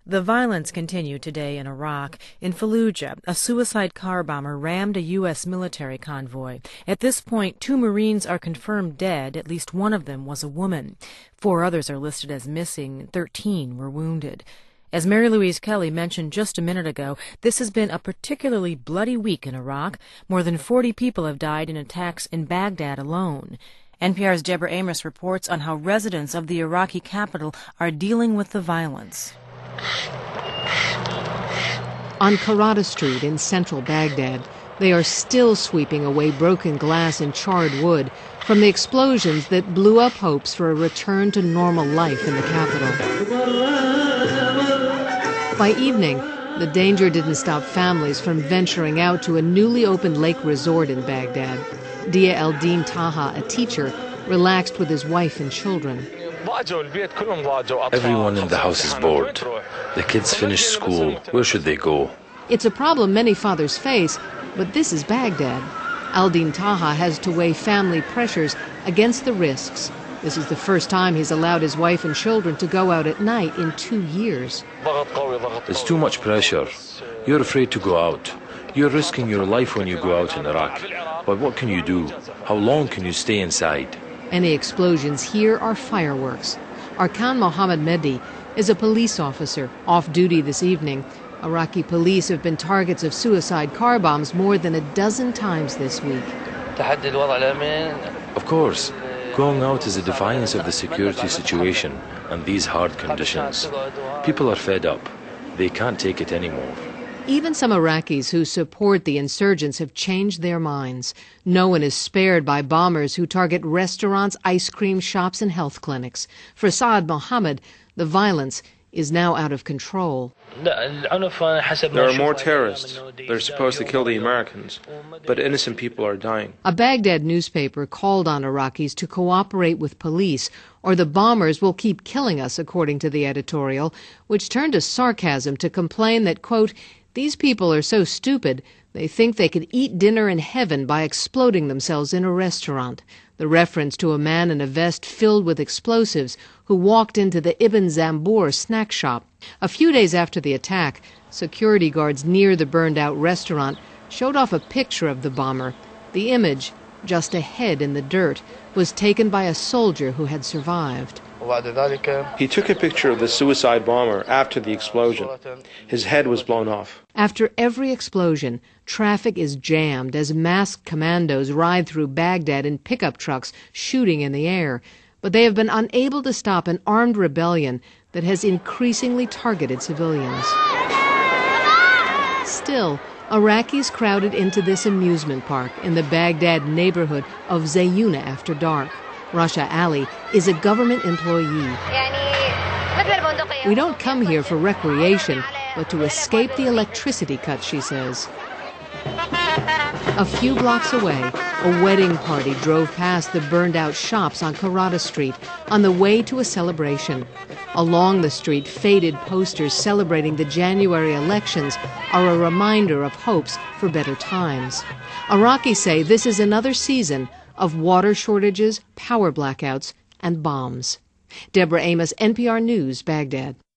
The violence continued today in Iraq. In Fallujah, a suicide car bomber rammed a U.S. military convoy. At this point, 2 Marines are confirmed dead. At least one of them was a woman. 4 others are listed as missing. 13 were wounded. As Mary Louise Kelly mentioned just a minute ago, this has been a particularly bloody week in Iraq. More than 40 people have died in attacks in Baghdad alone. NPR's Deborah Amos reports on how residents of the Iraqi capital are dealing with the violence. On Karada Street in central Baghdad, they are still sweeping away broken glass and charred wood from the explosions that blew up hopes for a return to normal life in the capital. By evening, the danger didn't stop families from venturing out to a newly opened lake resort in Baghdad. Dia El-Din Taha, a teacher, relaxed with his wife and children. Everyone in the house is bored. The kids finish school. Where should they go? It's a problem many fathers face, but this is Baghdad. El-Din Taha has to weigh family pressures against the risks. This is the first time he's allowed his wife and children to go out at night in 2 years. There's too much pressure. You're afraid to go out. You're risking your life when you go out in Iraq. But what can you do? How long can you stay inside? Any explosions here are fireworks. Arkan Mohammed Mehdi is a police officer off duty this evening. Iraqi police have been targets of suicide car bombs more than a dozen times this week. Of course, going out is a defiance of the security situation and these hard conditions. People are fed up. They can't take it anymore. Even some Iraqis who support the insurgents have changed their minds. No one is spared by bombers who target restaurants, ice cream shops, and health clinics. For Saad Mohammed, the violence is now out of control. There are more terrorists. They're supposed to kill the Americans, but innocent people are dying. A Baghdad newspaper called on Iraqis to cooperate with police, or the bombers will keep killing us, according to the editorial, which turned to sarcasm to complain that, quote, these people are so stupid, they think they could eat dinner in heaven by exploding themselves in a restaurant. The reference to a man in a vest filled with explosives who walked into the Ibn Zambur snack shop. A few days after the attack, security guards near the burned-out restaurant showed off a picture of the bomber. The image, just a head in the dirt, was taken by a soldier who had survived. He took a picture of the suicide bomber after the explosion. His head was blown off. After every explosion, traffic is jammed as masked commandos ride through Baghdad in pickup trucks shooting in the air. But they have been unable to stop an armed rebellion that has increasingly targeted civilians. Still, Iraqis crowded into this amusement park in the Baghdad neighborhood of Zayuna after dark. Rasha Ali is a government employee. We don't come here for recreation, but to escape the electricity cuts, she says. A few blocks away, a wedding party drove past the burned-out shops on Karada Street on the way to a celebration. Along the street, faded posters celebrating the January elections are a reminder of hopes for better times. Iraqis say this is another season of water shortages, power blackouts, and bombs. Deborah Amos, NPR News, Baghdad.